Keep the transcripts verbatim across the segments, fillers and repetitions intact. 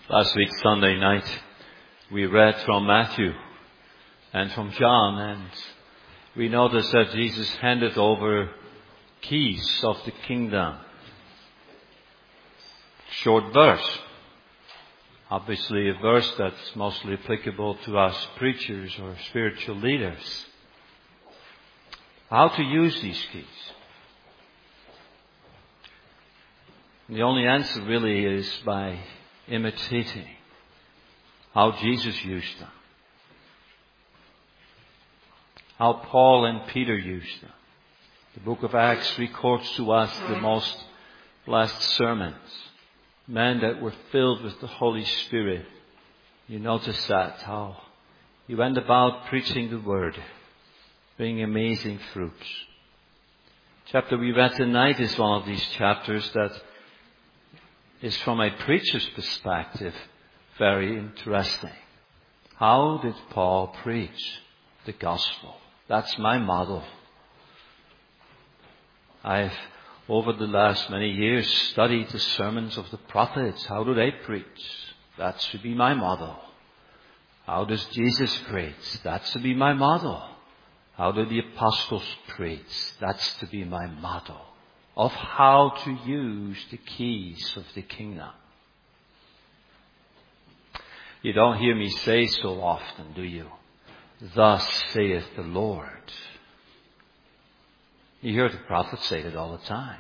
Last week, Sunday night, we read from Matthew and from John, and we noticed that Jesus handed over keys of the kingdom. Short verse. Obviously a verse that's mostly applicable to us preachers or spiritual leaders. How to use these keys? And the only answer really is by imitating how Jesus used them. How Paul and Peter used them. The book of Acts records to us the most blessed sermons. Men that were filled with the Holy Spirit. You notice that, how he went about preaching the word, bringing amazing fruits. The chapter we read tonight is one of these chapters that is, from a preacher's perspective, very interesting. How did Paul preach the gospel? That's my model. I've, over the last many years, studied the sermons of the prophets. How do they preach? That should be my model. How does Jesus preach? That's to be my model. How do the apostles preach? That's to be my model of how to use the keys of the kingdom. You don't hear me say so often, do you? Thus saith the Lord. You hear the prophets say it all the time.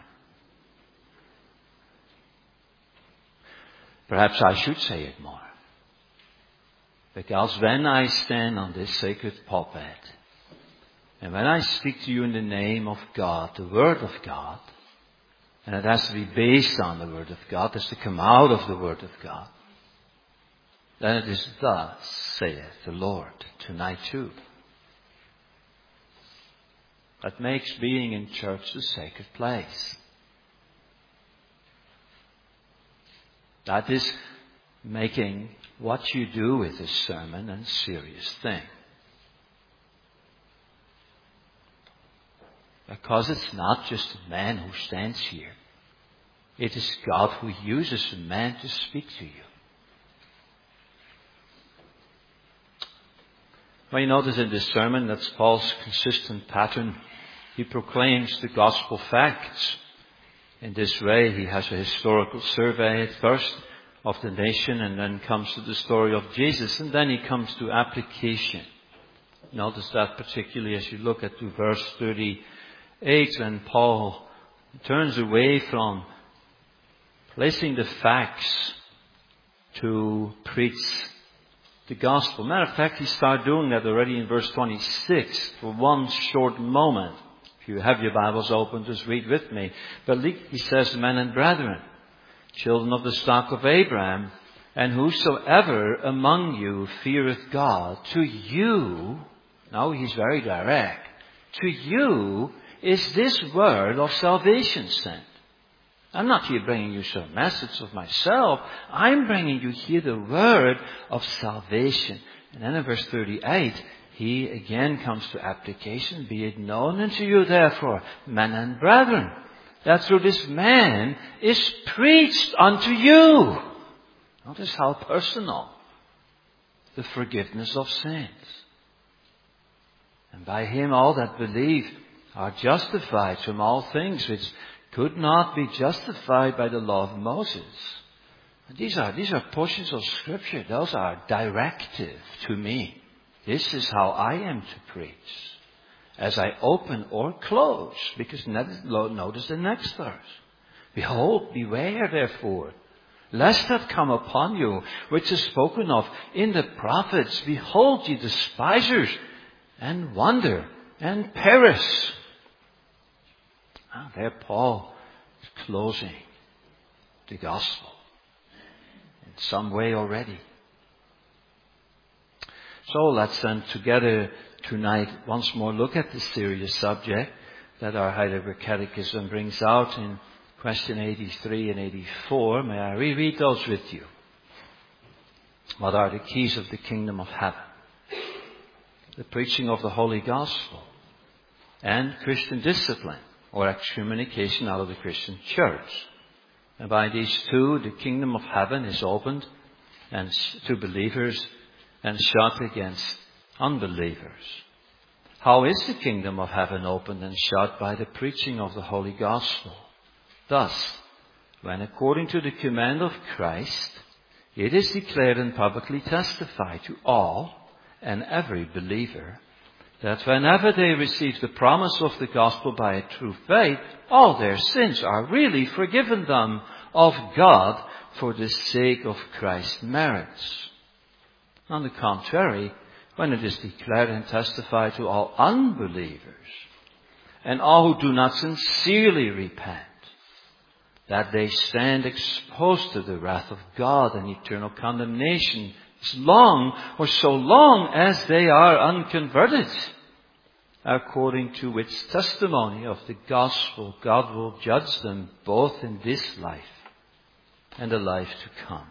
Perhaps I should say it more. Because when I stand on this sacred pulpit, and when I speak to you in the name of God, the Word of God, and it has to be based on the Word of God, it has to come out of the Word of God, then it is thus saith the Lord tonight too. That makes being in church a sacred place. That is making what you do with this sermon a serious thing. Because it's not just a man who stands here. It is God who uses a man to speak to you. Well, you notice in this sermon that's Paul's consistent pattern. He proclaims the gospel facts. In this way, he has a historical survey at first of the nation, and then comes to the story of Jesus, and then he comes to application. Notice that particularly as you look at to verse thirty-eight, when Paul turns away from placing the facts to preach the gospel. Matter of fact, he started doing that already in verse twenty-six for one short moment. If you have your Bibles open, just read with me. But he says, men and brethren, children of the stock of Abraham, and whosoever among you feareth God, to you, now he's very direct, to you is this word of salvation sent. I'm not here bringing you some message of myself. I'm bringing you here the word of salvation. And then in verse thirty-eight, he again comes to application. Be it known unto you, therefore, men and brethren, that through this man is preached unto you. Notice how personal. The forgiveness of sins. And by him all that believe are justified from all things which could not be justified by the law of Moses. And these are, these are portions of Scripture. Those are directive to me. This is how I am to preach. As I open or close. Because notice the next verse. Behold, beware therefore, lest that come upon you, which is spoken of in the prophets. Behold, ye despisers, and wonder, and perish. Ah, there Paul is closing the gospel in some way already. So let's then together tonight once more look at this serious subject that our Heidelberg Catechism brings out in question eighty-three and eighty-four. May I reread those with you? What are the keys of the kingdom of heaven? The preaching of the Holy Gospel and Christian discipline, or excommunication out of the Christian church. And by these two, the kingdom of heaven is opened and to believers and shut against unbelievers. How is the kingdom of heaven opened and shut? By the preaching of the Holy Gospel. Thus, when according to the command of Christ, it is declared and publicly testified to all and every believer that whenever they receive the promise of the gospel by a true faith, all their sins are really forgiven them of God for the sake of Christ's merits. On the contrary, when it is declared and testified to all unbelievers and all who do not sincerely repent, that they stand exposed to the wrath of God and eternal condemnation as long or so long as they are unconverted, according to which testimony of the gospel God will judge them both in this life and the life to come.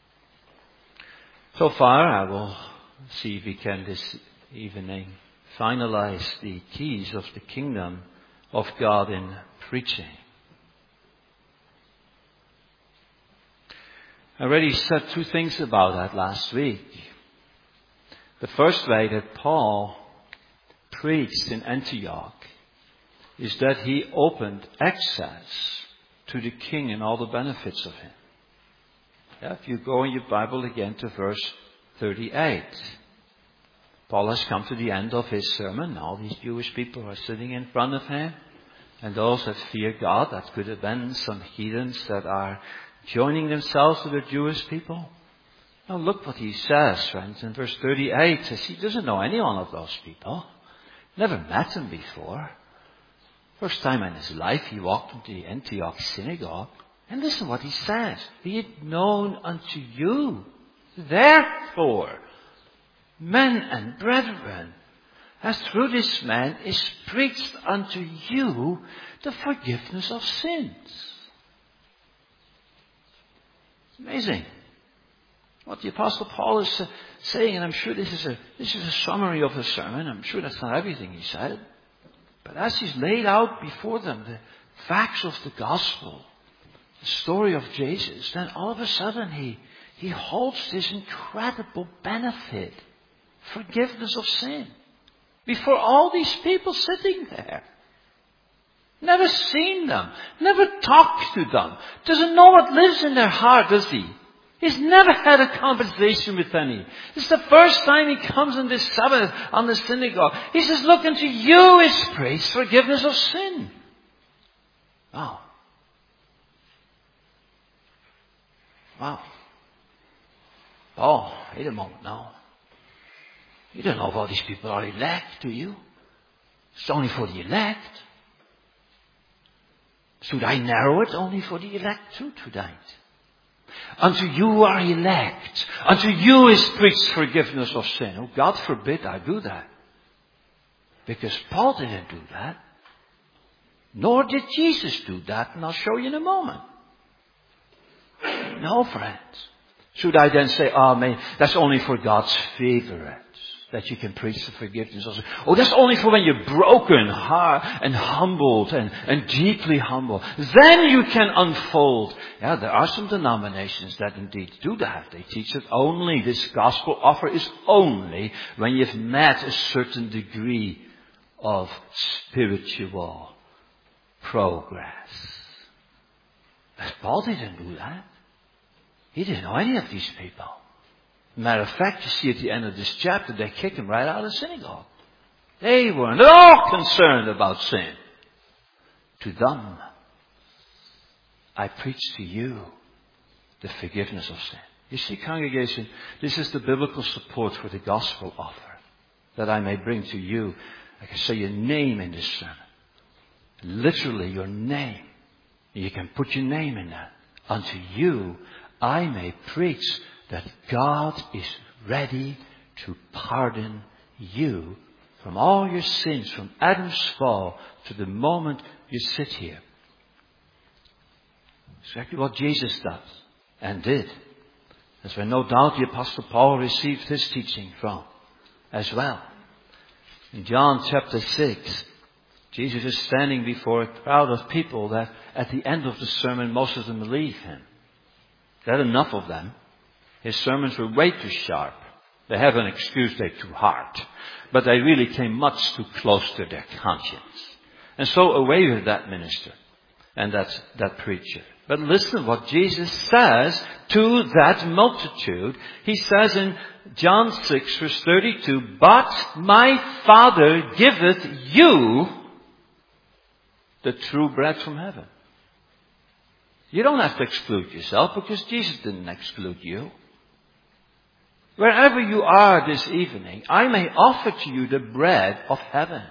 So far, I will see if we can this evening finalize the keys of the kingdom of God in preaching. I already said two things about that last week. The first way that Paul preached in Antioch is that he opened access to the king and all the benefits of him. Yeah, if you go in your Bible again to verse thirty-eight, Paul has come to the end of his sermon. All these Jewish people are sitting in front of him, and those that fear God, that could have been some heathens that are joining themselves to the Jewish people. Now look what he says, friends, in verse thirty-eight. Says he doesn't know any one of those people. Never met them before. First time in his life he walked into the Antioch synagogue. And listen what he says. Be it known unto you, therefore, men and brethren, as through this man is preached unto you the forgiveness of sins. Amazing. What the Apostle Paul is uh, saying, and I'm sure this is a this is a summary of the sermon. I'm sure that's not everything he said. But as he's laid out before them the facts of the gospel, the story of Jesus, then all of a sudden he, he holds this incredible benefit, forgiveness of sin, before all these people sitting there. Never seen them, never talked to them, doesn't know what lives in their heart, does he? He's never had a conversation with any. This is the first time he comes on this Sabbath on the synagogue. He says, look, unto you is praise, forgiveness of sin. Wow. Wow. Oh, wait a moment now. You don't know if all these people are elect, do you? It's only for the elect. Should I narrow it only for the elect too tonight? Unto you are elect. Unto you is preached forgiveness of sin. Oh, God forbid I do that. Because Paul didn't do that. Nor did Jesus do that. And I'll show you in a moment. No, friends. Should I then say, oh man, that's only for God's favorites, that you can preach the forgiveness of sin. Oh, that's only for when you're broken heart and humbled and, and deeply humbled. Then you can unfold. Yeah, there are some denominations that indeed do that. They teach that only this gospel offer is only when you've met a certain degree of spiritual progress. But Paul didn't do that. He didn't know any of these people. Matter of fact, you see at the end of this chapter, they kick him right out of the synagogue. They weren't at all concerned about sin. To them, I preach to you the forgiveness of sin. You see, congregation, this is the biblical support for the gospel offer that I may bring to you. I can say your name in this sermon. Literally your name. You can put your name in that. Unto you, I may preach that God is ready to pardon you from all your sins, from Adam's fall to the moment you sit here. Exactly what Jesus does and did. That's where no doubt the Apostle Paul received his teaching from as well. In John chapter six, Jesus is standing before a crowd of people that at the end of the sermon, most of them believe him. There are enough of them. His sermons were way too sharp. They have an excuse, they're too hard. But they really came much too close to their conscience. And so away with that minister and that, that preacher. But listen what Jesus says to that multitude. He says in John six verse thirty-two, "But my Father giveth you the true bread from heaven." You don't have to exclude yourself because Jesus didn't exclude you. Wherever you are this evening, I may offer to you the bread of heaven.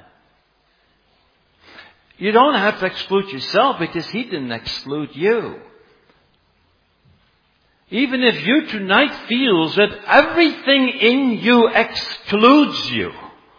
You don't have to exclude yourself because He didn't exclude you. Even if you tonight feels that everything in you excludes you,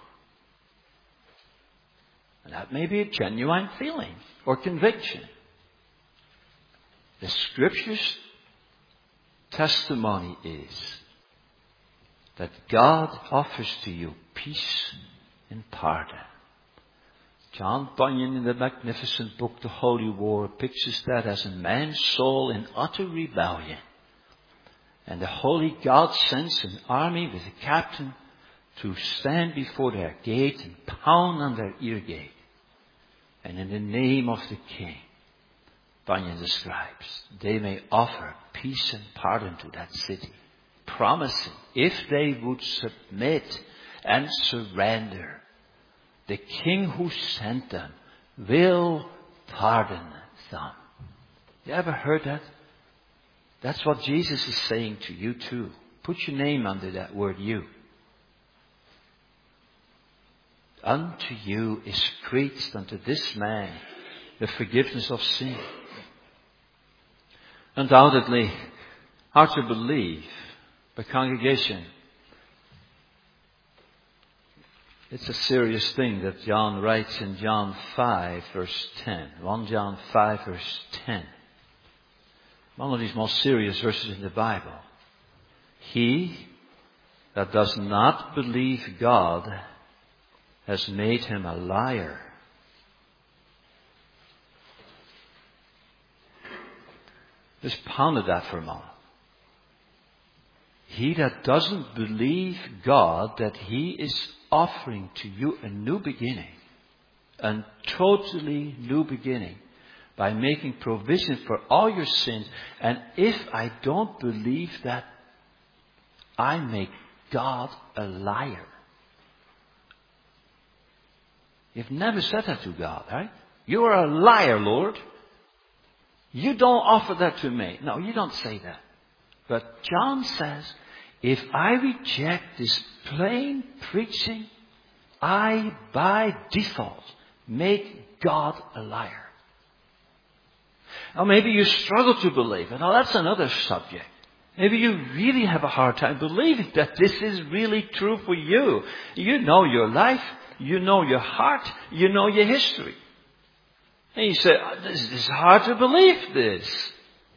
and that may be a genuine feeling or conviction, the Scripture's testimony is that God offers to you peace and pardon. John Bunyan in the magnificent book The Holy War pictures that as a man's soul in utter rebellion. And the Holy God sends an army with a captain to stand before their gate and pound on their ear gate. And in the name of the King, Bunyan describes, they may offer peace and pardon to that city, promising if they would submit and surrender, the King who sent them will pardon them. You ever heard that? That's what Jesus is saying to you too. Put your name under that word, you. Unto you is preached, unto this man, the forgiveness of sin. Undoubtedly, hard to believe, but congregation, it's a serious thing that John writes in John five verse ten. First John five verse ten. One of these most serious verses in the Bible. He that does not believe God has made him a liar. Just ponder that for a moment. He that doesn't believe God, that He is offering to you a new beginning, a totally new beginning, by making provision for all your sins. And if I don't believe that, I make God a liar. You've never said that to God, right? You are a liar, Lord. You don't offer that to me. No, you don't say that. But John says, if I reject this plain preaching, I by default make God a liar. Now maybe you struggle to believe it. Now that's another subject. Maybe you really have a hard time believing that this is really true for you. You know your life. You know your heart. You know your history. And you say, oh, this is hard to believe this.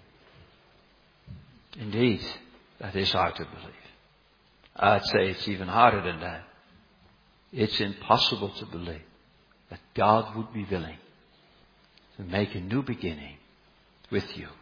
Indeed, that is hard to believe. I'd say it's even harder than that. It's impossible to believe that God would be willing to make a new beginning with you.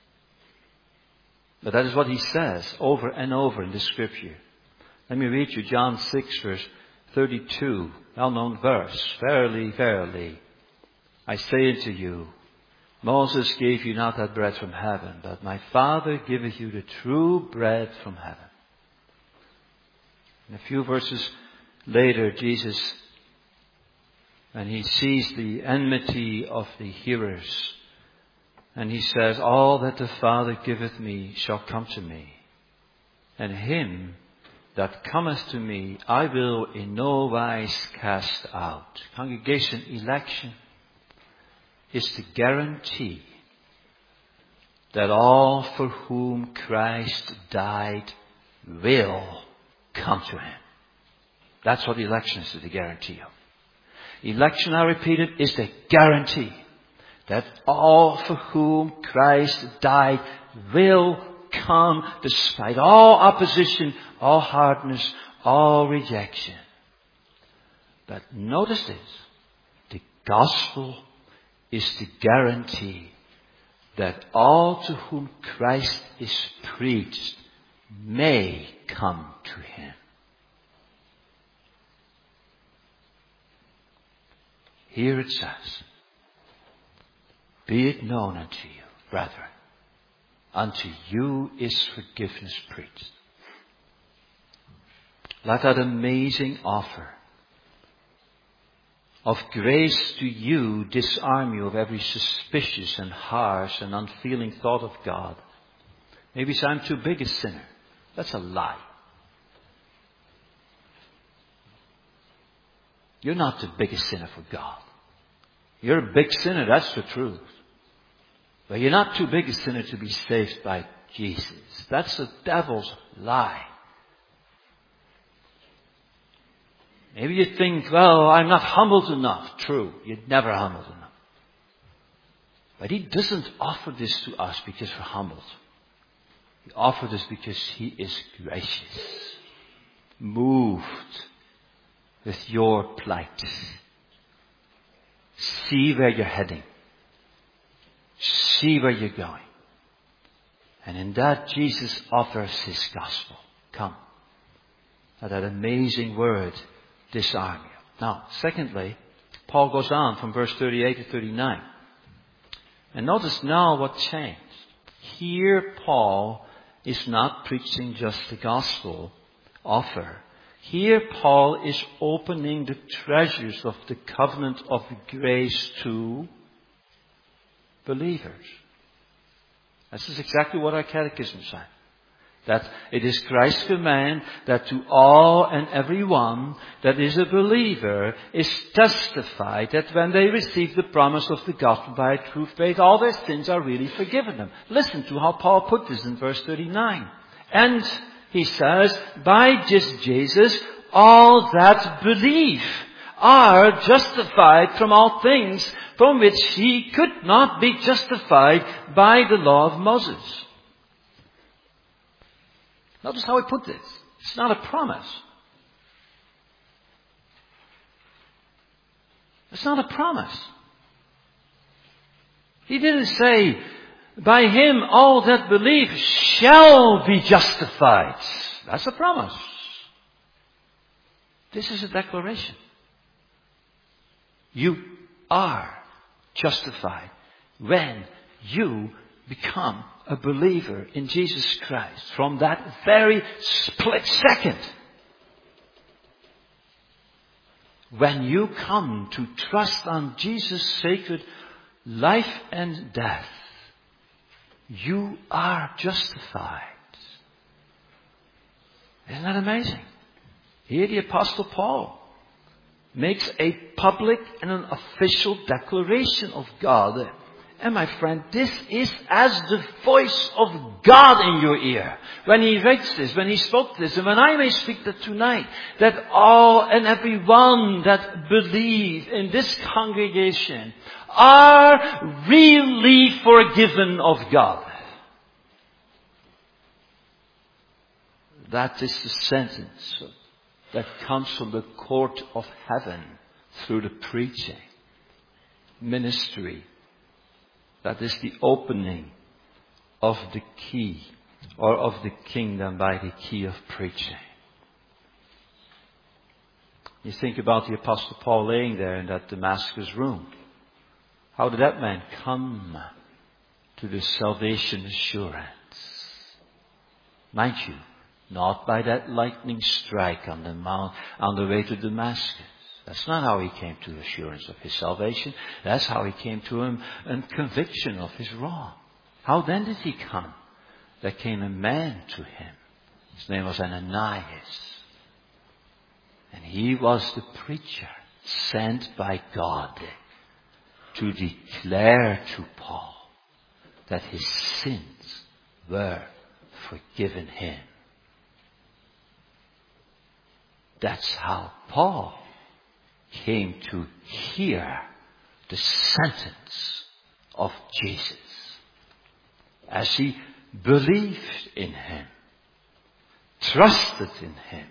But that is what He says over and over in the Scripture. Let me read you John six verse thirty-two, well-known verse. Verily, verily, I say unto you, Moses gave you not that bread from heaven, but my Father giveth you the true bread from heaven. And a few verses later, Jesus, and He sees the enmity of the hearers, and He says, all that the Father giveth me shall come to me, and him that cometh to me I will in no wise cast out. Congregation, election is the guarantee that all for whom Christ died will come to Him. That's what election is, the guarantee of. Election, I repeat it, is the guarantee that all for whom Christ died will come despite all opposition, all hardness, all rejection. But notice this, the gospel is the guarantee that all to whom Christ is preached may come to him. Here it says, be it known unto you, brethren, unto you is forgiveness preached. Let that amazing offer of grace to you disarm you of every suspicious and harsh and unfeeling thought of God. Maybe say, I'm too big a sinner. That's a lie. You're not the biggest sinner for God. You're a big sinner, that's the truth. But you're not too big a sinner to be saved by Jesus. That's the devil's lie. Maybe you think, well, I'm not humbled enough. True, you're never humbled enough. But he doesn't offer this to us because we're humbled. He offered this because he is gracious, moved with your plight. See where you're heading. See where you're going. And in that, Jesus offers his gospel. Come. Let that amazing word disarm you. Now, secondly, Paul goes on from verse thirty-eight to thirty-nine. And notice now what changed. Here, Paul is not preaching just the gospel offer. Here, Paul is opening the treasures of the covenant of grace to believers. This is exactly what our catechism said. That it is Christ's command that to all and every one that is a believer is testified that when they receive the promise of the gospel by true faith, all their sins are really forgiven them. Listen to how Paul put this in verse thirty-nine. And he says, by this Jesus, all that believe are justified from all things from which he could not be justified by the law of Moses. Notice how he put this. It's not a promise. It's not a promise. He didn't say, by him all that believe shall be justified. That's a promise. This is a declaration. You are justified when you become a believer in Jesus Christ. From that very split second, when you come to trust on Jesus' sacred life and death, you are justified. Isn't that amazing? Here the Apostle Paul makes a public and an official declaration of God. And my friend, this is as the voice of God in your ear. When he writes this, when he spoke this, and when I may speak that tonight, that all and every one that believe in this congregation are really forgiven of God. That is the sentence that comes from the court of heaven through the preaching, ministry. That is the opening of the key, or of the kingdom by the key of preaching. You think about the Apostle Paul laying there in that Damascus room. How did that man come to the salvation assurance? Mind you, not by that lightning strike on the mount, on the way to Damascus. That's not how he came to assurance of his salvation. That's how he came to him and conviction of his wrong. How then did he come? There came a man to him. His name was Ananias. And he was the preacher sent by God to declare to Paul that his sins were forgiven him. That's how Paul came to hear the sentence of Jesus. As he believed in him, trusted in him,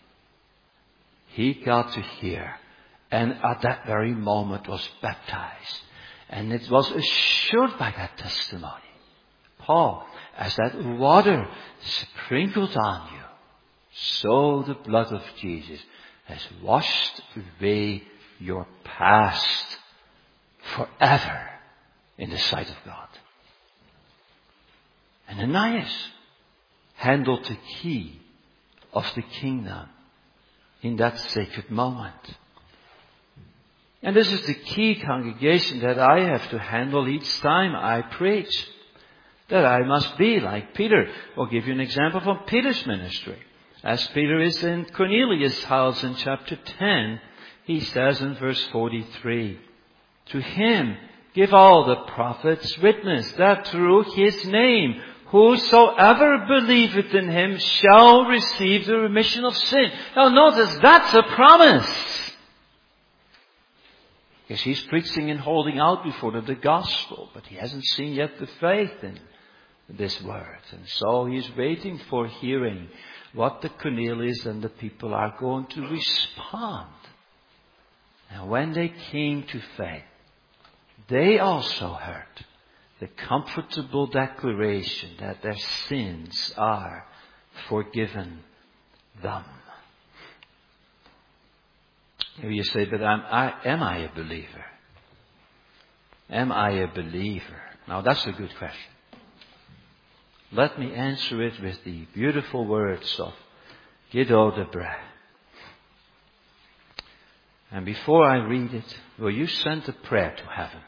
he got to hear, and at that very moment was baptized. And it was assured by that testimony. Paul, as that water sprinkled on you, so the blood of Jesus has washed away your past forever in the sight of God. And Ananias handled the key of the kingdom in that sacred moment. And this is the key, congregation, that I have to handle each time I preach. That I must be like Peter. I'll give you an example from Peter's ministry. As Peter is in Cornelius' house in chapter ten, he says in verse forty-three, to him give all the prophets witness that through his name whosoever believeth in him shall receive the remission of sin. Now notice, that's a promise. Because he's preaching and holding out before them the gospel, but he hasn't seen yet the faith in this word. And so he's waiting for hearing what the Cornelius and the people are going to respond. And when they came to faith, they also heard the comfortable declaration that their sins are forgiven them. Maybe you say, but am I, am I a believer? Am I a believer? Now that's a good question. Let me answer it with the beautiful words of Guido de Brès. And before I read it, will you send a prayer to heaven?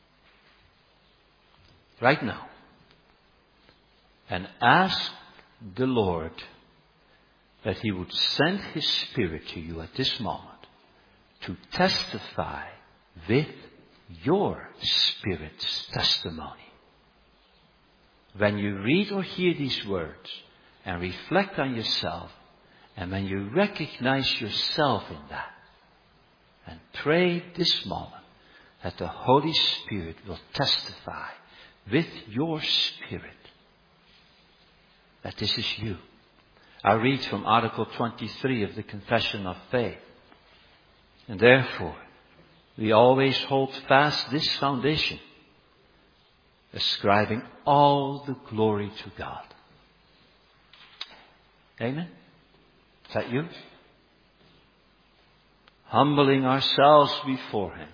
Right now. And ask the Lord that He would send His Spirit to you at this moment to testify with your Spirit's testimony. When you read or hear these words and reflect on yourself, and when you recognize yourself in that, and pray this moment that the Holy Spirit will testify with your spirit that this is you. I read from Article twenty-three of the Confession of Faith. And therefore, we always hold fast this foundation, ascribing all the glory to God. Amen? Is that you? Humbling ourselves before Him.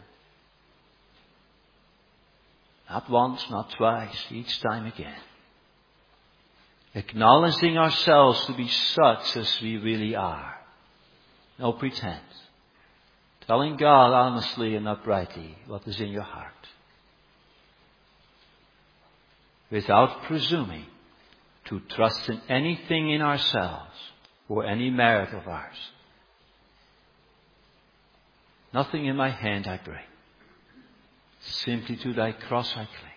Not once, not twice, each time again. Acknowledging ourselves to be such as we really are. No pretense. Telling God honestly and uprightly what is in your heart. Without presuming to trust in anything in ourselves or any merit of ours. Nothing in my hand I bring. Simply to thy cross I cling.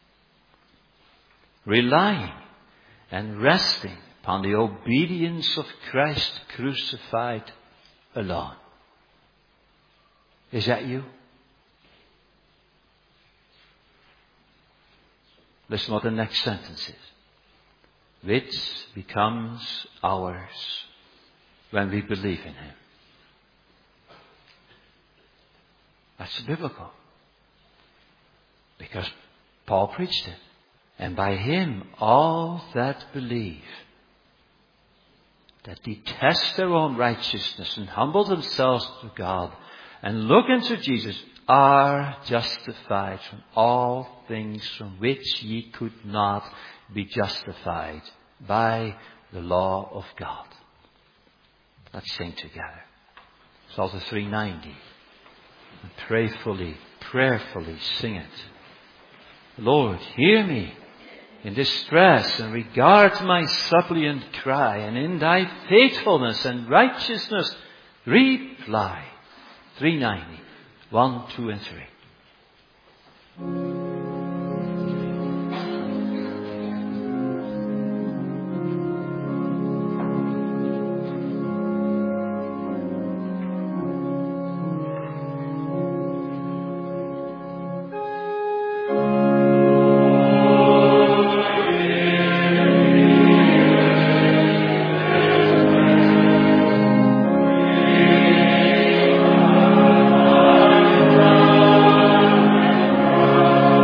Relying and resting upon the obedience of Christ crucified alone. Is that you? Listen what the next sentence is. Which becomes ours when we believe in Him. That's biblical. Because Paul preached it. And by Him all that believe, that detest their own righteousness and humble themselves to God and look into Jesus, are justified from all things from which ye could not be justified by the law of God. Let's sing together. Psalm three ninety. And prayerfully, prayerfully sing it. Lord, hear me in distress and regard my suppliant cry, and in thy faithfulness and righteousness reply. three ninety, one, two, and three. Oh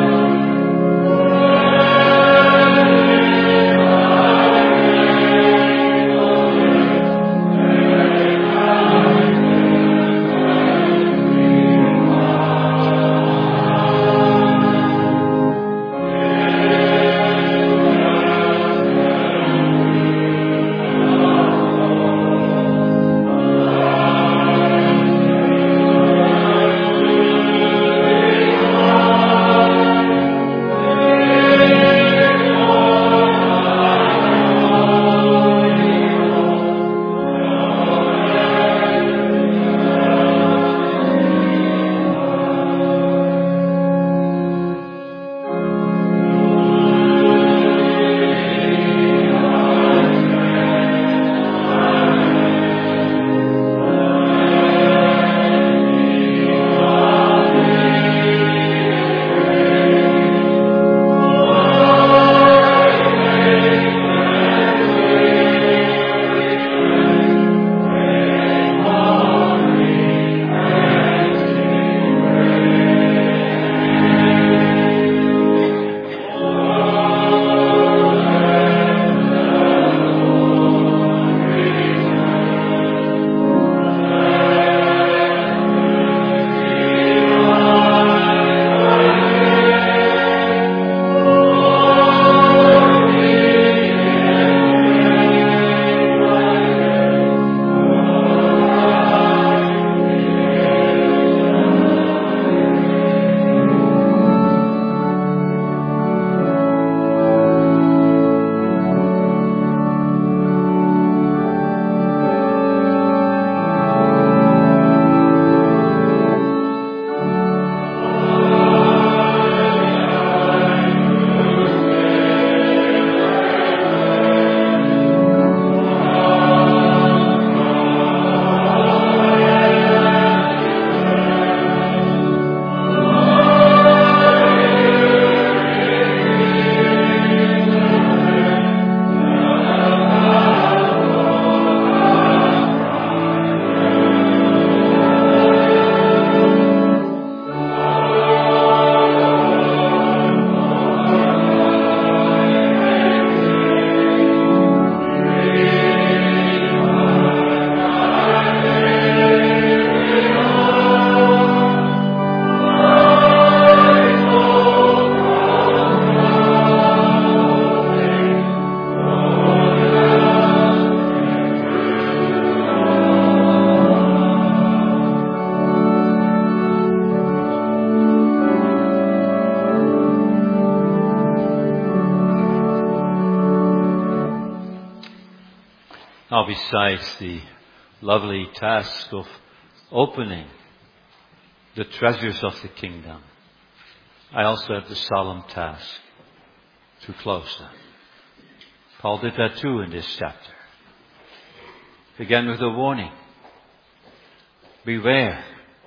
Now, besides the lovely task of opening the treasures of the kingdom, I also have the solemn task to close them. Paul did that too in this chapter. Began with a warning. Beware.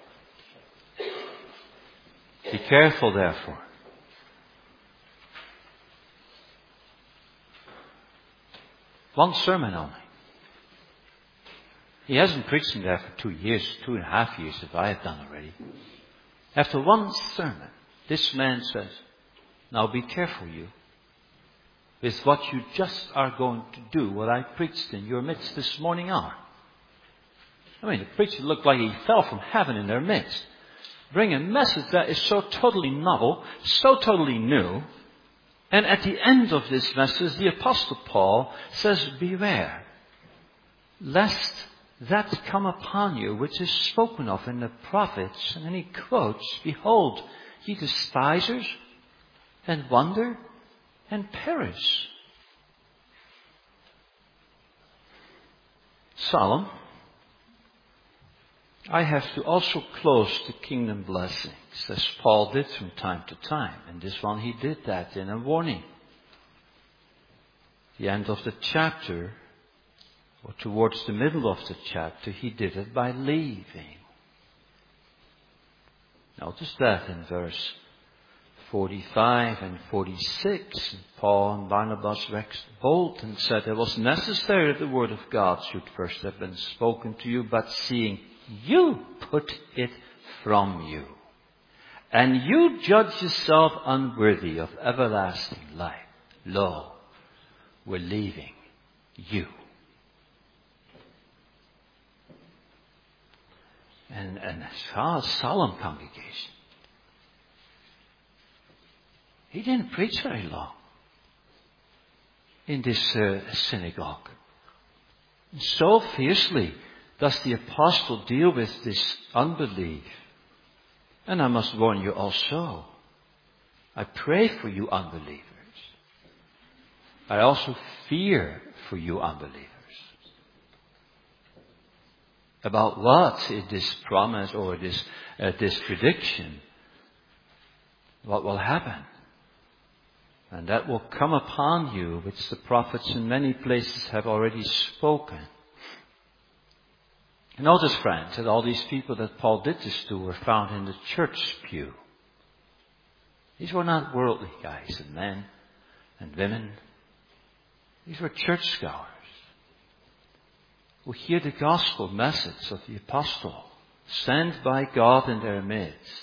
Be careful, therefore. One sermon only. He hasn't preached in there for two years, two and a half years, if I have done already. After one sermon, this man says, now be careful, you, with what you just are going to do, what I preached in your midst this morning hour. I mean, the preacher looked like he fell from heaven in their midst. Bring a message that is so totally novel, so totally new. And at the end of this message, the Apostle Paul says, beware, lest that come upon you which is spoken of in the prophets. And then he quotes, behold, ye despisers, and wonder, and perish. Solemn. I have to also close the kingdom blessings, as Paul did from time to time. And this one he did that in a warning. The end of the chapter, or towards the middle of the chapter, he did it by leaving. Notice that in verse forty-five and forty-six, Paul and Barnabas waxed bold and said, it was necessary that the word of God should first have been spoken to you, but seeing you put it from you, and you judge yourself unworthy of everlasting life, lo, we're leaving you. And, and a solemn congregation. He didn't preach very long in this uh, synagogue. And so fiercely does the apostle deal with this unbelief. And I must warn you also, I pray for you unbelievers. I also fear for you unbelievers. About what in this promise or this, uh, this prediction, what will happen. And that will come upon you, which the prophets in many places have already spoken. Notice, friends, that all these people that Paul did this to were found in the church pew. These were not worldly guys and men and women. These were churchgoers who hear the gospel message of the apostle, sent by God in their midst.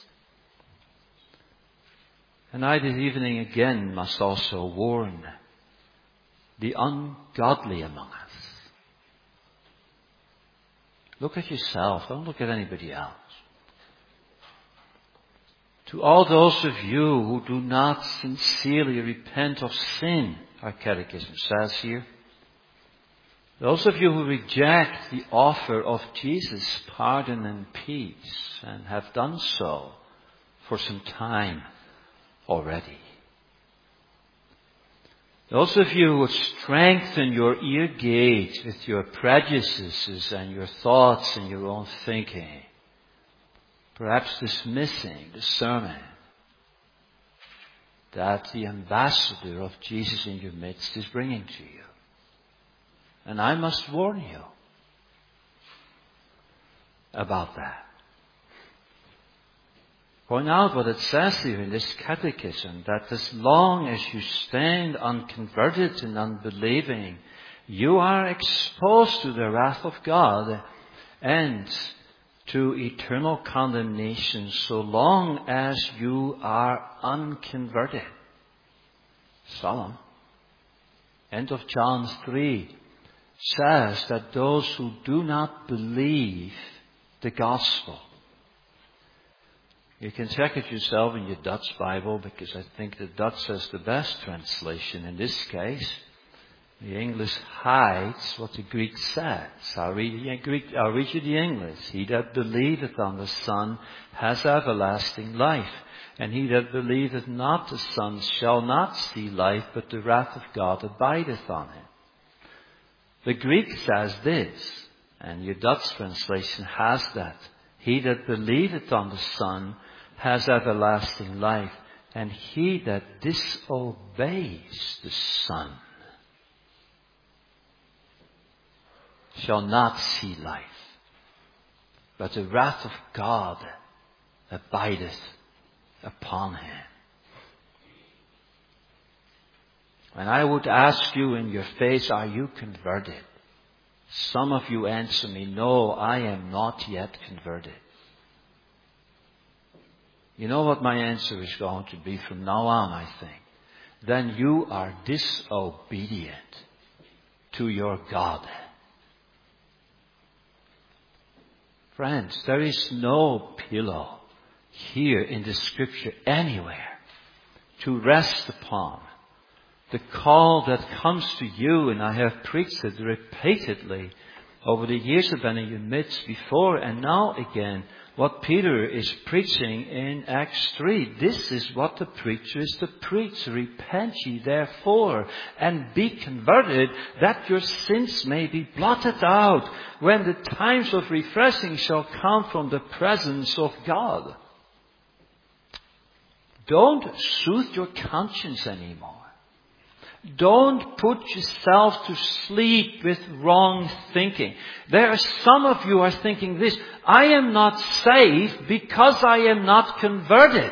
And I this evening again must also warn the ungodly among us. Look at yourself. Don't look at anybody else. To all those of you who do not sincerely repent of sin, our catechism says here, those of you who reject the offer of Jesus' pardon and peace, and have done so for some time already. Those of you who strengthen your ear gate with your prejudices and your thoughts and your own thinking, perhaps dismissing the sermon that the ambassador of Jesus in your midst is bringing to you. And I must warn you about that. Point out what it says here in this catechism, that as long as you stand unconverted and unbelieving, you are exposed to the wrath of God and to eternal condemnation so long as you are unconverted. Solemn. End of John three says that those who do not believe the gospel. You can check it yourself in your Dutch Bible, because I think the Dutch has the best translation in this case. The English hides what the Greek says. I'll read, the Greek, I'll read you the English. He that believeth on the Son has everlasting life. And he that believeth not the Son shall not see life, but the wrath of God abideth on him. The Greek says this, and your Dutch translation has that. He that believeth on the Son has everlasting life, and he that disobeys the Son shall not see life, but the wrath of God abideth upon him. And I would ask you in your face, are you converted? Some of you answer me, no, I am not yet converted. You know what my answer is going to be from now on, I think. Then you are disobedient to your God. Friends, there is no pillow here in the Scripture anywhere to rest upon. The call that comes to you, and I have preached it repeatedly over the years I've been in your midst before and now again, what Peter is preaching in Acts three. This is what the preacher is to preach. Repent ye therefore and be converted, that your sins may be blotted out when the times of refreshing shall come from the presence of God. Don't soothe your conscience anymore. Don't put yourself to sleep with wrong thinking. There are some of you are thinking this, I am not saved because I am not converted.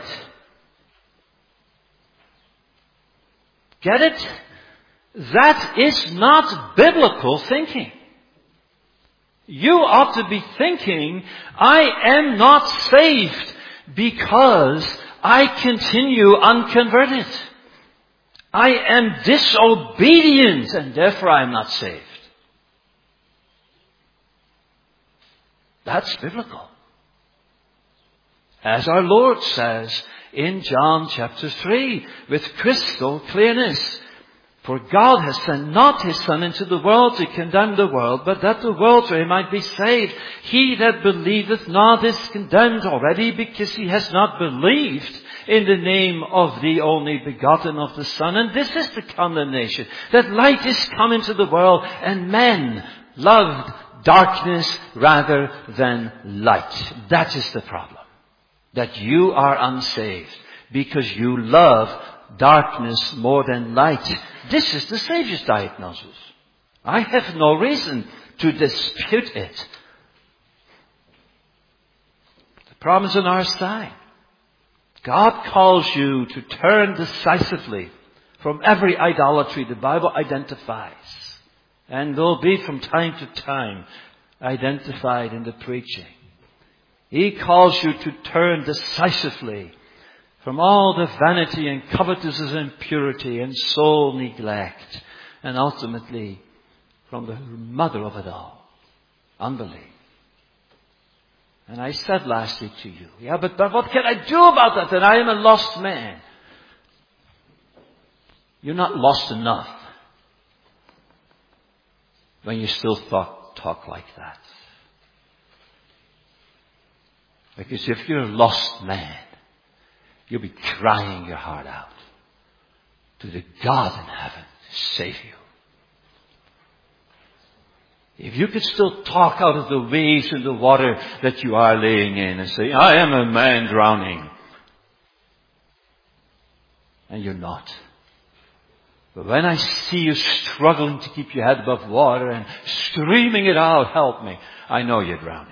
Get it? That is not biblical thinking. You ought to be thinking, I am not saved because I continue unconverted. I am disobedient and therefore I am not saved. That's biblical. As our Lord says in John chapter three with crystal clearness. For God has sent not His Son into the world to condemn the world, but that the world through Him might be saved. He that believeth not is condemned already, because he has not believed in the name of the only begotten of the Son. And this is the condemnation, that light is come into the world, and men loved darkness rather than light. That is the problem. That you are unsaved, because you love darkness more than light. This is the Savior's diagnosis. I have no reason to dispute it. The problem is on our side. God calls you to turn decisively from every idolatry the Bible identifies, and will be from time to time identified in the preaching. He calls you to turn decisively from all the vanity and covetousness and impurity and soul neglect, and ultimately from the mother of it all, unbelief. And I said last week to you, yeah, but, but what can I do about that? That I am a lost man. You're not lost enough when you still talk, talk like that. Because if you're a lost man, you'll be crying your heart out to the God in heaven to save you. If you could still talk out of the waves and the water that you are laying in and say, I am a man drowning. And you're not. But when I see you struggling to keep your head above water and screaming it out, help me, I know you're drowning.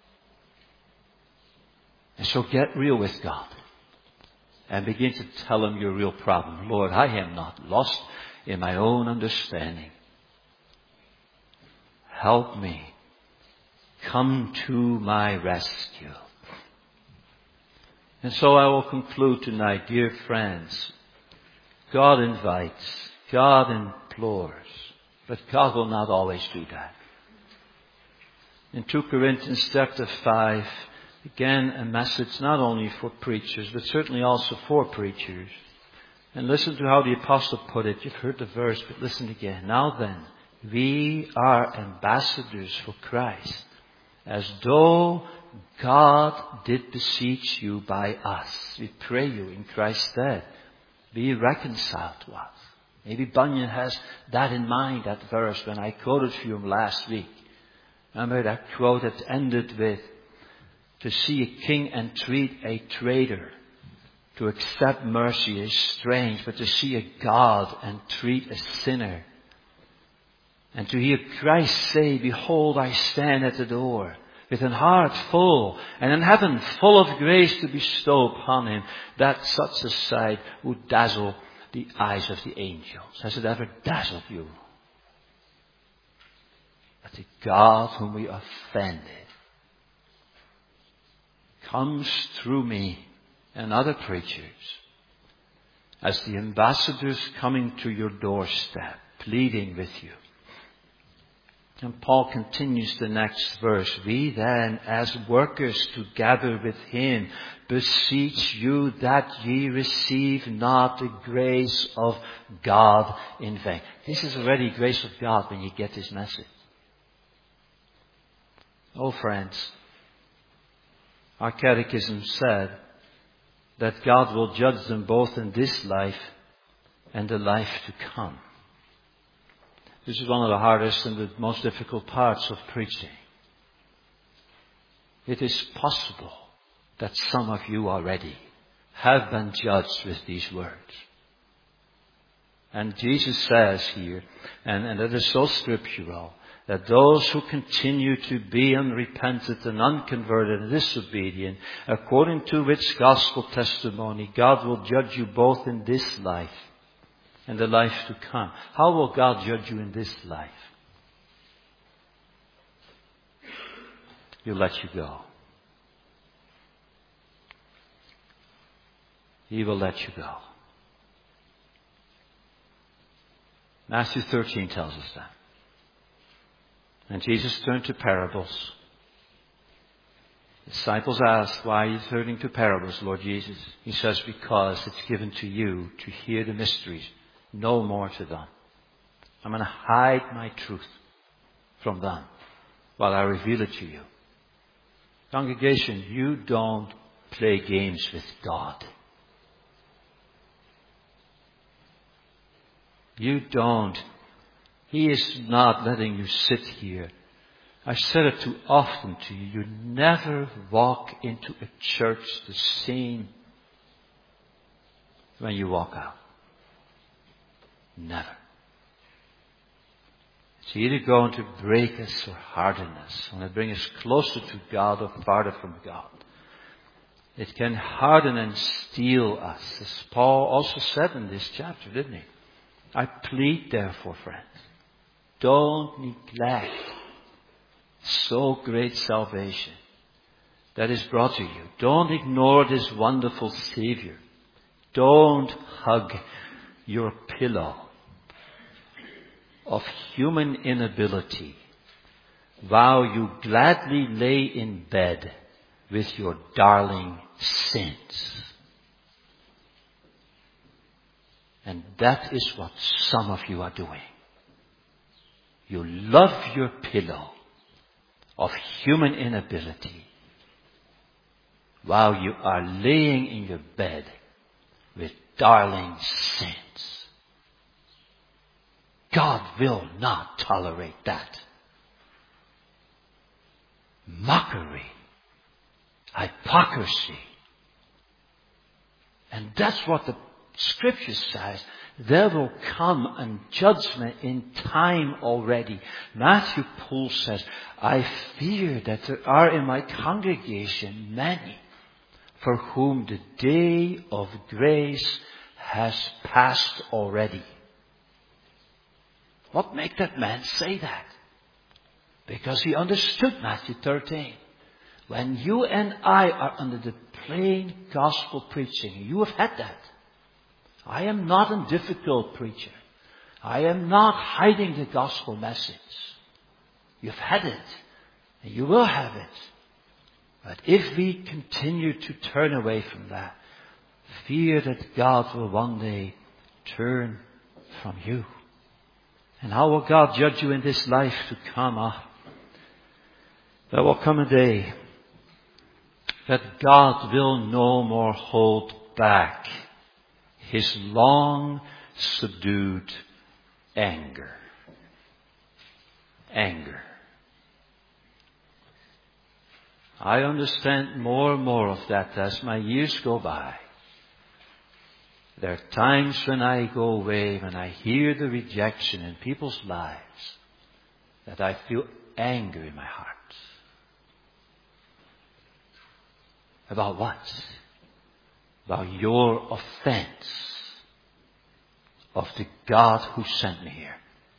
And so get real with God. And begin to tell Him your real problem. Lord, I am not lost in my own understanding. Help me. Come to my rescue. And so I will conclude tonight, dear friends. God invites. God implores. But God will not always do that. In Second Corinthians chapter five, again, a message not only for preachers, but certainly also for preachers. And listen to how the apostle put it. You've heard the verse, but listen again. Now then, we are ambassadors for Christ, as though God did beseech you by us. We pray you in Christ's stead, be reconciled to us. Maybe Bunyan has that in mind, that verse, when I quoted to him last week. Remember that quote that ended with, to see a king entreat a traitor to accept mercy is strange, but to see a God entreat a sinner, and to hear Christ say, behold, I stand at the door, with an heart full, and in heaven full of grace to bestow upon him, that such a sight would dazzle the eyes of the angels. Has it ever dazzled you? That the God whom we offended comes through me and other preachers as the ambassadors coming to your doorstep, pleading with you. And Paul continues the next verse. We then, as workers together with him, beseech you that ye receive not the grace of God in vain. This is already grace of God when you get this message. Oh friends, our catechism said that God will judge them both in this life and the life to come. This is one of the hardest and the most difficult parts of preaching. It is possible that some of you already have been judged with these words. And Jesus says here, and, and it is so scriptural, that those who continue to be unrepentant and unconverted and disobedient, according to which gospel testimony, God will judge you both in this life and the life to come. How will God judge you in this life? He'll let you go. He will let you go. Matthew thirteen tells us that. And Jesus turned to parables. The disciples asked, why are you turning to parables, Lord Jesus? He says, because it's given to you to hear the mysteries. No more to them. I'm going to hide my truth from them while I reveal it to you. Congregation, you don't play games with God. You don't. He is not letting you sit here. I've said it too often to you. You never walk into a church the same when you walk out. Never. It's either going to break us or harden us, and it bring us closer to God or farther from God. It can harden and steel us, as Paul also said in this chapter, didn't he? I plead therefore, friends, don't neglect so great salvation that is brought to you. Don't ignore this wonderful Savior. Don't hug your pillow of human inability while you gladly lay in bed with your darling sins. And that is what some of you are doing. You love your pillow of human inability while you are laying in your bed with darling sins. God will not tolerate that. Mockery, hypocrisy. And that's what the Scripture says. There will come a judgment in time already. Matthew Poole says, I fear that there are in my congregation many for whom the day of grace has passed already. What made that man say that? Because he understood Matthew thirteen. When you and I are under the plain gospel preaching, you have had that. I am not a difficult preacher. I am not hiding the gospel message. You've had it, and you will have it. But if we continue to turn away from that, fear that God will one day turn from you. And how will God judge you in this life to come? Ah, there will come a day that God will no more hold back His long subdued anger. Anger. I understand more and more of that as my years go by. There are times when I go away, when I hear the rejection in people's lives, that I feel anger in my heart. About what? About your offense of the God who sent me here.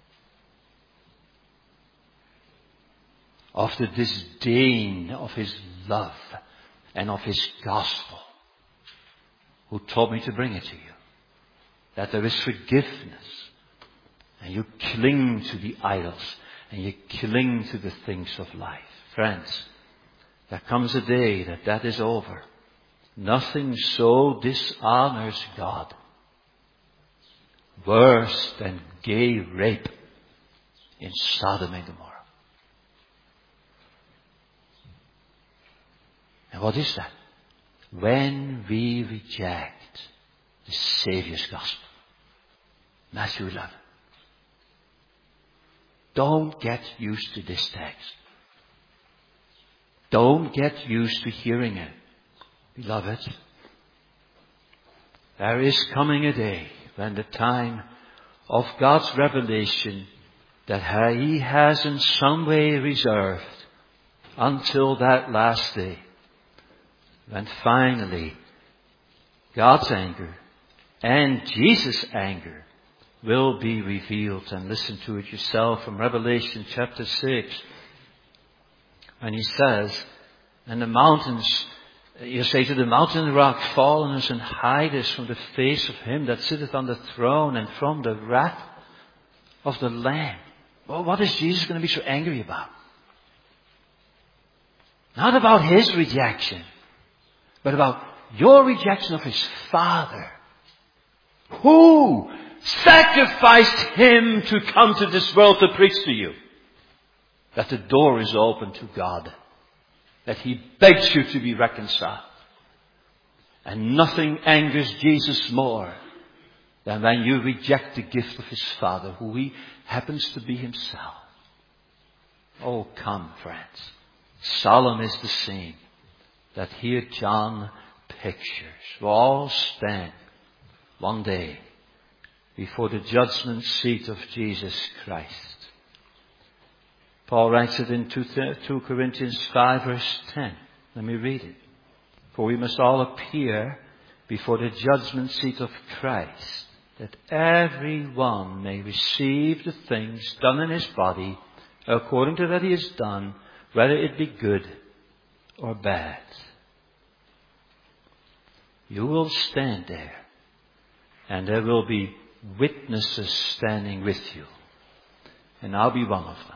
Of the disdain of His love and of His gospel, who told me to bring it to you. That there is forgiveness. And you cling to the idols. And you cling to the things of life. Friends, there comes a day that that is over. Nothing so dishonors God. Worse than gay rape in Sodom and Gomorrah. And what is that? When we reject the Savior's gospel. Matthew eleven. Don't get used to this text. Don't get used to hearing it. Beloved, there is coming a day when the time of God's revelation that He has in some way reserved until that last day, when finally God's anger and Jesus' anger will be revealed. And listen to it yourself from Revelation chapter six. And He says, and the mountains, you say to the mountain and the rock, fall on us and hide us from the face of Him that sitteth on the throne and from the wrath of the Lamb. Well, what is Jesus going to be so angry about? Not about His rejection, but about your rejection of His Father, who sacrificed Him to come to this world to preach to you. That the door is open to God. That He begs you to be reconciled. And nothing angers Jesus more than when you reject the gift of His Father, who He happens to be Himself. Oh, come, friends. Solemn is the scene that here John pictures. We'll all stand one day before the judgment seat of Jesus Christ. Paul writes it in two Corinthians five verse ten. Let me read it. For we must all appear before the judgment seat of Christ, that every one may receive the things done in his body according to that he has done, whether it be good or bad. You will stand there, and there will be witnesses standing with you, and I'll be one of them.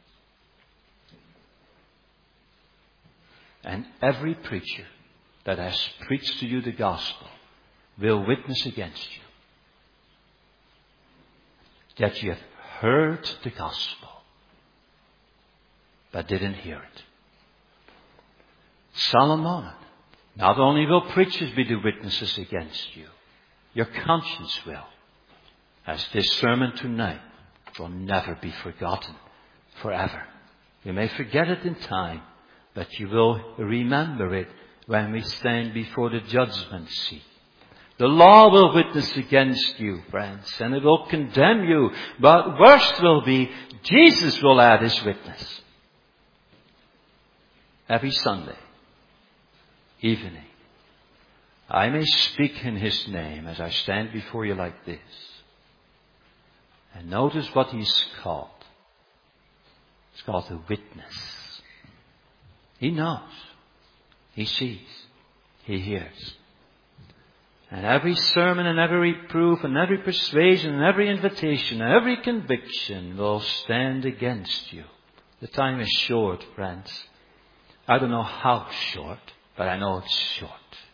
And every preacher that has preached to you the gospel will witness against you that you have heard the gospel but didn't hear it. Solemn moment. Not only will preachers be the witnesses against you, your conscience will. As this sermon tonight will never be forgotten forever. You may forget it in time, but you will remember it when we stand before the judgment seat. The law will witness against you, friends, and it will condemn you. But worst will be, Jesus will add His witness. Every Sunday evening, I may speak in His name as I stand before you like this. And notice what He's called. It's called a witness. He knows. He sees. He hears. And every sermon and every reproof and every persuasion and every invitation and every conviction will stand against you. The time is short, friends. I don't know how short, but I know it's short.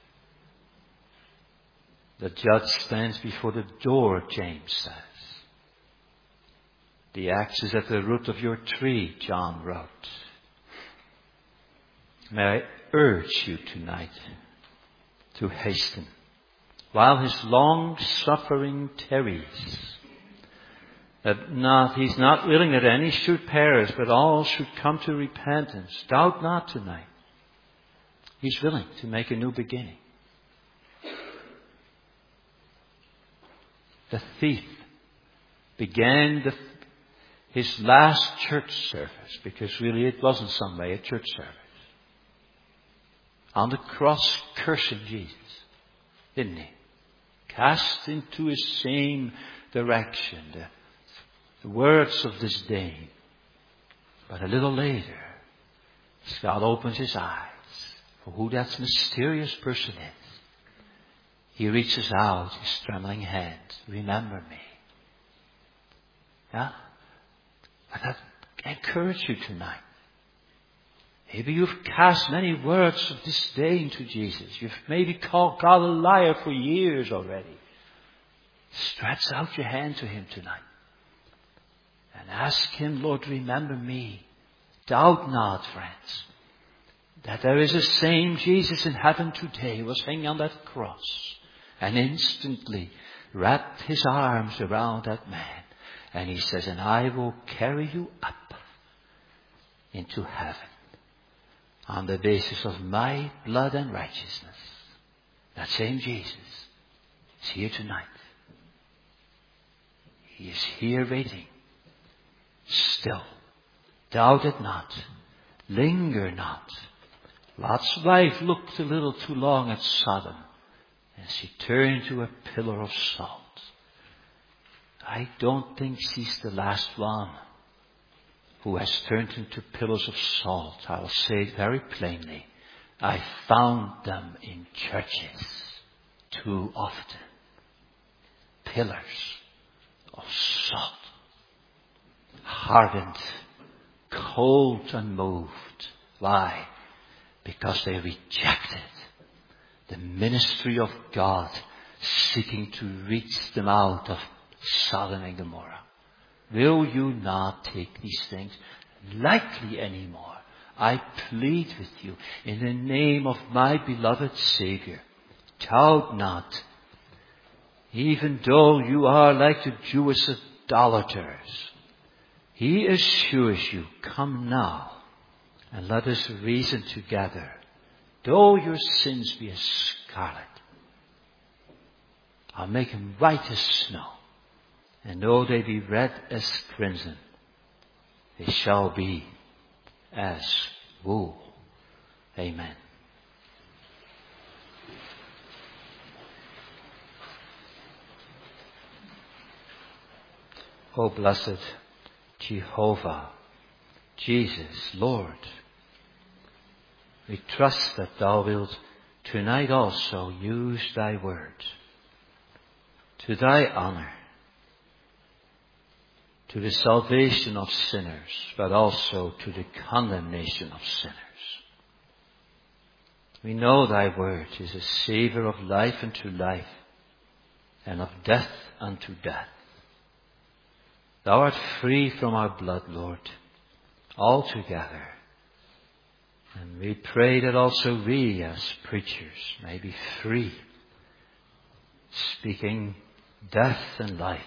The judge stands before the door, James says. The axe is at the root of your tree, John wrote. May I urge you tonight to hasten while his long suffering tarries. That not, he's not willing that any should perish, but all should come to repentance. Doubt not tonight. He's willing to make a new beginning. The thief began the, his last church service, because really it was in some way a church service, on the cross cursing Jesus, didn't he? Cast into his same direction the, the words of disdain. But a little later, God opens his eyes for who that mysterious person is. He reaches out his trembling hand. Remember me. Yeah? And I encourage you tonight. Maybe you've cast many words of disdain to Jesus. You've maybe called God a liar for years already. Stretch out your hand to him tonight. And ask him, Lord, remember me. Doubt not, friends, that there is a same Jesus in heaven today who was hanging on that cross and instantly wrapped his arms around that man. And he says, and I will carry you up into heaven on the basis of my blood and righteousness. That same Jesus is here tonight. He is here waiting. Still, doubt it not. Linger not. Lot's wife looked a little too long at Sodom, and she turned to a pillar of salt. I don't think she's the last one who has turned into pillars of salt. I will say it very plainly. I found them in churches too often. Pillars of salt. Hardened, cold and moved. Why? Because they rejected the ministry of God seeking to reach them out of Sodom and Gomorrah. Will you not take these things lightly anymore? I plead with you in the name of my beloved Savior. Doubt not. Even though you are like the Jewish idolaters, he assures you, come now and let us reason together. Though your sins be as scarlet, I'll make them white as snow. And though they be red as crimson, they shall be as wool. Amen. O blessed Jehovah, Jesus, Lord, we trust that thou wilt tonight also use thy word to thy honor, to the salvation of sinners, but also to the condemnation of sinners. We know thy word is a savor of life unto life, and of death unto death. Thou art free from our blood, Lord, altogether. And we pray that also we as preachers may be free, speaking death and life,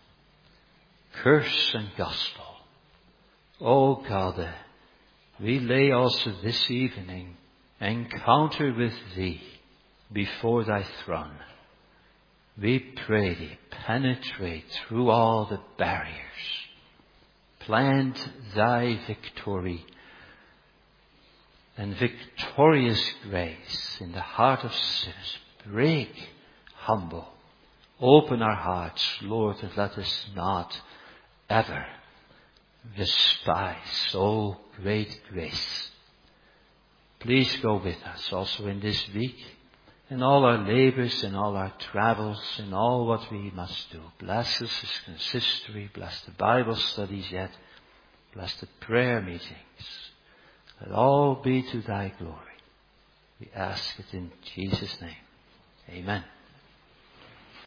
curse and gospel. O God, we lay also this evening encounter with thee before thy throne. We pray thee, penetrate through all the barriers. Plant thy victory and victorious grace in the heart of sinners. Break, humble, open our hearts, Lord, and let us not ever despise so great grace. Please go with us also in this week, in all our labors, in all our travels, in all what we must do. Bless us as consistory, bless the Bible studies yet, bless the prayer meetings. Let all be to thy glory. We ask it in Jesus' name. Amen.